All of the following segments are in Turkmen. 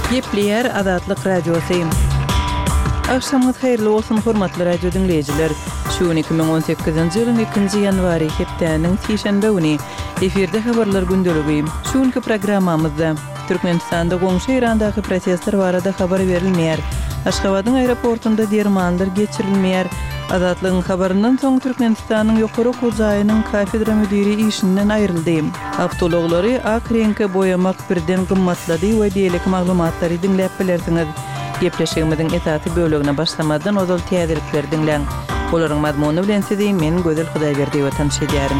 Gepleyer Azatlyk Radiosyň. Akşamyz hayrly bolsun hormatly radio dinleyijiler. Şu 2018-nji ýylyň 2-nji ýanwary hepdeniň şeşenbe güni efirde habarlar gündöligi. Şuňky programmamyzda Türkmenistanda goňşy Irandaky protestler barada habar berilmeýär. Aşgabatyň aeroportunda dermanlar geçirilmeýär. Azatlygyň habaryndan soň Türkmenistanyň ýokary okujaýynyň kafedra müdiri işinden aýryldy. Awtologary ak reňke boyamak birden gymmatlady we diýelik maglumatlary dinläp bilersiňiz. Gepleşigimiziň etaty bölügine başlamadan ozal täzelikler dinleň. Olaryň mazmuny bilen sizi men Gözel Hudaýberdiýew tanışdyrýarym.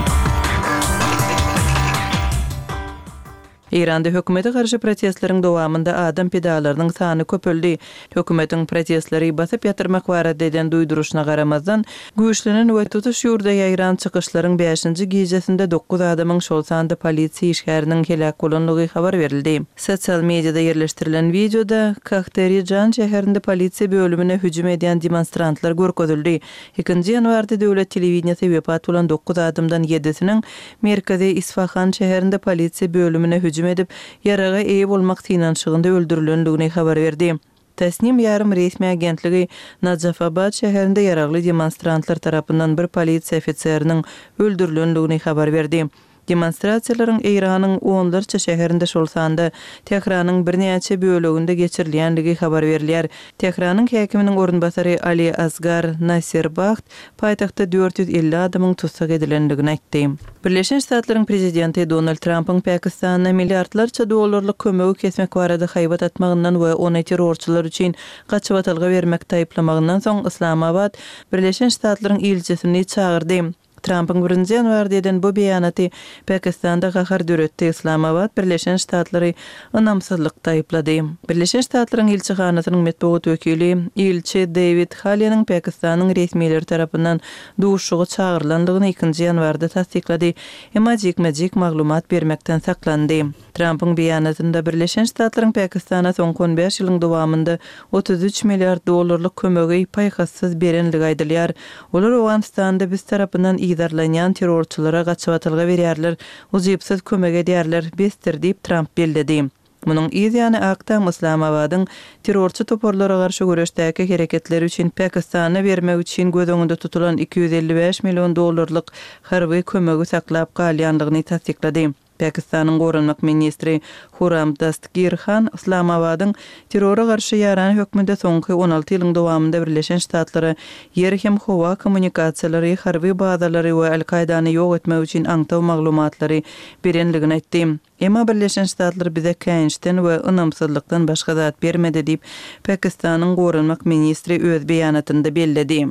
İranda hökümete karşı protestleriň dowamında adam pedalarynyň sany köpeldi. Hökümetiň protestleri basyp ýatyrmak barada eden duýduruşyna garamazdan güýçlenen we tutuş ýurda ýaýran çykyşlaryň 5-nji gejesinde 9 adamyň şol sanda polisiýa işgäriniň helak bolanlygy habar berildi. Sosial mediada ýerleşdirilen videoda Kahterijan şäherinde polisiýa bölümine hüjüm eden demonstrantlar görkezildi. 2-nji ýanwarda döwlet telewizionyasy wepat bolan 9 adamdan 7-siniň Merkezi Isfahan şäherinde polisiýa bölümine hüjüm edip yaraga eýip bolmak synanşygynda öldürilendigini habar berdi. Tasnim yarım resmi agentligi Najafabad şäherinde yaragly demonstrantlar tarapyndan bir polisiýa ofiserining öldürilendigini habar berdi. Demonstrasiýalaryň Iranyň 10-larça şäherinde şol sanda Tehranyň birnäçe böleginde geçirilýändigi habar berilýär. Tehranyň häkiminiň orunbasary Ali Asgar Nasirbaht paýtagtda 450 adamyň tutsak edilendigini aýtdy. Birleşen Ştatlaryň prezidenti Donald Trump'yň Pakistana milliardlarça dollarlyk kömegi kesmek barada haýbat atmagyndan we ony terrorçylar üçin gaçybatylga bermek taýyplamagyndan soň Islamabad Birleşen Ştatlaryň ilçesini çağırdy. Trump'ın 1-nji ýanwarda eden bu beýanaty Pakistanda gahar döretdi. Islamabad Birleşen Ştatlary ynamsızlyk taýyplady. Birleşen Ştatlaryň ilçihanasynyň medeniýet wekili ilçi David Haley'niň Pakistanyň resmiýetleri tarapyndan duşugy çağırlandygyny 2-nji ýanwarda tasdiklady. Emma jekmejek maglumat bermekden saklandy. Trump'ın beýanatynda Birleşen Ştatlaryň Pakistana soňky 15 ýylyň dowamında 33 milliard dollarlyk kömegi paýgassız berenligi aýdylýar. Olar Awganistanda biz tarapyndan iýdarlanýan terrorçylara gaçybatylga berýärler, uzipsiz kömek edýärler, bestir diýip Trump belledi. Munyň ýa-ni aktam Islamabadyň terrorçy toporlara garşy güreşdäki hereketleri üçin Pakistana bermek üçin göz öňünde tutulan 255 million dollarlyk harby kömegi saklap galýanlygyny tasdiklady. Pakistanyň gorunmak ministri Huram Dastgir Khan Islamabadyň terrora garşy ýaran hökmünde soňky 16 ýylyň dowamında Birleşen Ştatlary ýer hem howa kommunikasiýalary, harby bazalary we Al-Qaidany ýok etmek üçin aňtaw maglumatlary berenligini aýtdy. Emma Birleşen Ştatlar bize käňişden we ynamsızlykdan başga zat bermedi diýip Pakistanyň gorunmak ministri öz beýanatynda belledi.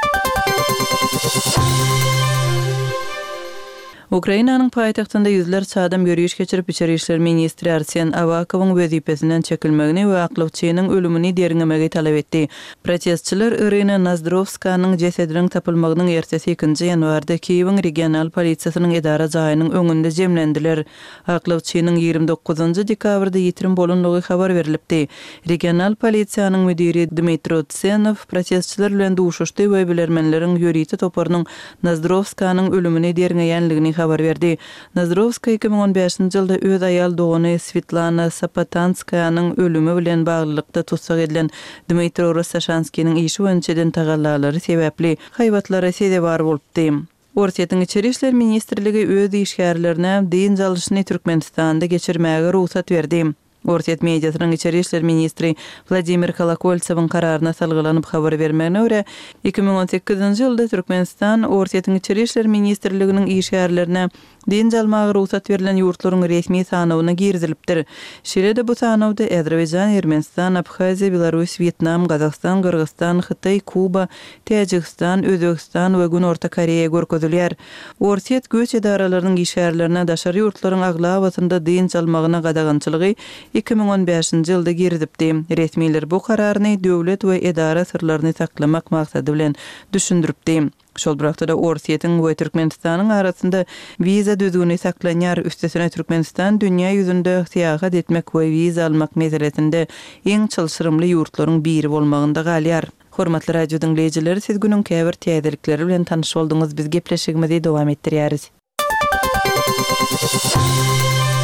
Ukrainanyň paýtagtynda ýüzlerçe adam ýürüýüş geçirip içeri işler ministri Arsen Avakowyň wezipesinden çekilmegini we aklawçynyň ölümini derňemegi talap etdi. Protestçiler Irina Nazdrovskanyň jesediniň tapylmagynyň ertesi 2-nji ýanwarda Kiýewiň regional polisiýasynyň edara jaýynyň öňünde jemlendiler. Aklawçynyň 29-njy dekabrda ýetirim bolanlygy habar berilipdi. Regional polisiýanyň müdiri Dmitro Tsenov protestçiler bilen duşuşdy we bilermenleriň ýörüýti toparynyň Nazdrovskanyň ölümini derňeýänligini habar berdi. Nazdrovska 2015-nji ýylda öz aýal dogany Svetlana Sapatanskanyň ölümi bilen baglykda tutsak edilen Dmitro Rossashanskiň işi öňçeden tagallalary sebäpli haýbatlara sebäp bar bolupdy. Orsiýetiň içeri işler ministrligi öz işgärlerine diň jalyşyny Türkmenistanda geçirmäge ruhsat berdi. Orsiýet mediasynyň içeri işler ministri Vladimir Kolakoltsewiň kararyna salgylanyp habar bermegine görä 2018-nji ýylda Türkmenistan Orsiýetiň içeri işler ministrliginiň işgärlerine din jalmagy ruhsat berilen ýurtlaryň resmi sanawyna girizilipdir. Şeýle bu sanawda Azerbaýjan, Ermenistan, Abhaziýa, Belarus, Vietnam, Gazaqstan, Kyrgyzstan, Hytaý, Kuba, Täjikistan, Özbegistan we Gün Orta Koreýa görkezilýär. Orsiýet göç edaralarynyň işgärlerine daşary ýurtlaryň aglabatynda din jalmagyna gadagançylygy 2015-nji ýylda girizipdi. Resmiler bu kararny döwlet we edara sirlerini saklamak maksady bilen düşündiripdi. Şol bıraktıda Orsiýetiň we Türkmenistanyň arasynda viza düzgüni saklanýar. Üstesine Türkmenistan dünýä ýüzünde seýahat etmek we viza almak meselesinde iň çylşyrymly ýurtlaryň biri bolmagynda galýar. Hormatly radio dinleyijileri, siz günüň käbir täzelikleri bilen tanyş bolduňyz. Biz gepleşigimizi dowam etdirýäris.